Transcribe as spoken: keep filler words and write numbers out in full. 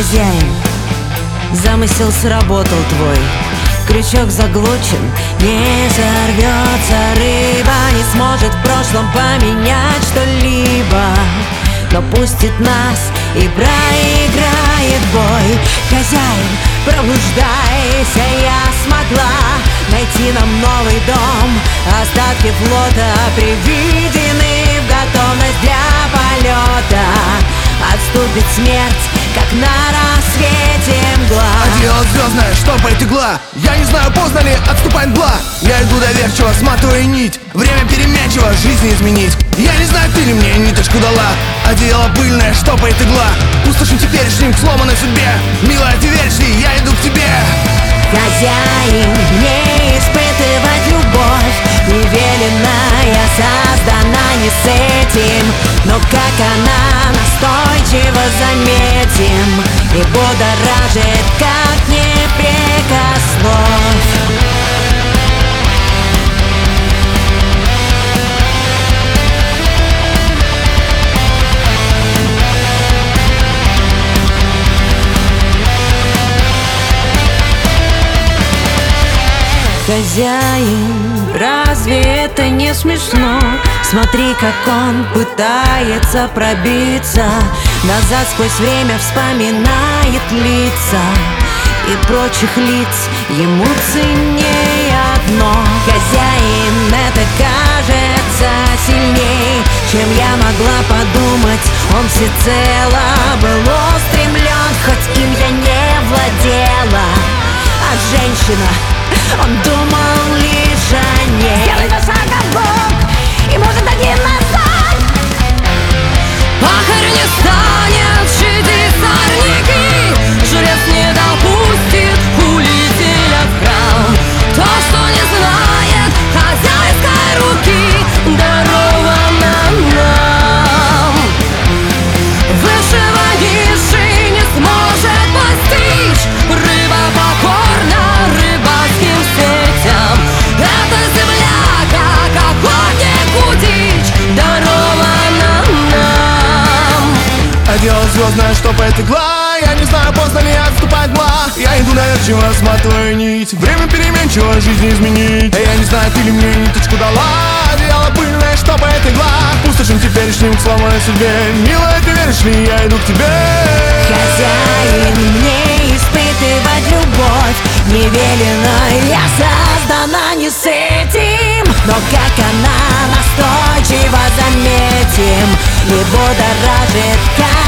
Хозяин, замысел сработал твой, крючок заглочен, не сорвется рыба, не сможет в прошлом поменять что-либо, но пустит нас и проиграет бой. Хозяин, пробуждайся, я смогла найти нам новый дом. Остатки флота приведены в готовность для полета. Отступит смерть, как на рассвете мгла. Одеяло звездное, штопает игла. Я не знаю, поздно ли отступать мгла. Я иду доверчиво, сматывая нить. Время переменчиво, жизнь изменить. Я не знаю, ты ли мне ниточку дала. Одеяло пыльное, штопает игла. Пустошим теперешним к сломанной судьбе. Милая, ты веришь ли, я иду к тебе. Хозяин, не испытывать любовь невеленная, создана не с этим. Но как она настойчиво заметим и будоражит, как не прикословь. Хозяин, разве это не смешно? Смотри, как он пытается пробиться назад сквозь время, вспоминает лица, и прочих лиц ему ценнее одно. Хозяин, это кажется сильней, чем я могла подумать. Он всецело был устремлен, хоть им я не владела. А женщина, он думал лишь о ней. Сделай два шага в бок, и может один назад. Пахарь не станет щадить сорняки, жрец не допустит улетеля в храм. То, что не знает хозяйской руки, даровано нам. Высшего низший не сможет постичь. Рыба покорна рыбацким сетям. Эта земля, как охотнику дичь, дарована нам. Одеяло звездное, штопает игла. Я не знаю, поздно ли отступать мгла. Я иду доверчиво, сматывая нить. Время переменчиво, жизнь изменить. Я не знаю, ты ли мне ниточку дала. Одеяло пыльное, штопает игла. Пустошим теперешним к сломанной судьбе. Милая, ты веришь ли, я иду к тебе. Хозяин, не испытывать любовь невеленная, создана не с этим. Но как она настойчиво заметим и будоражит, как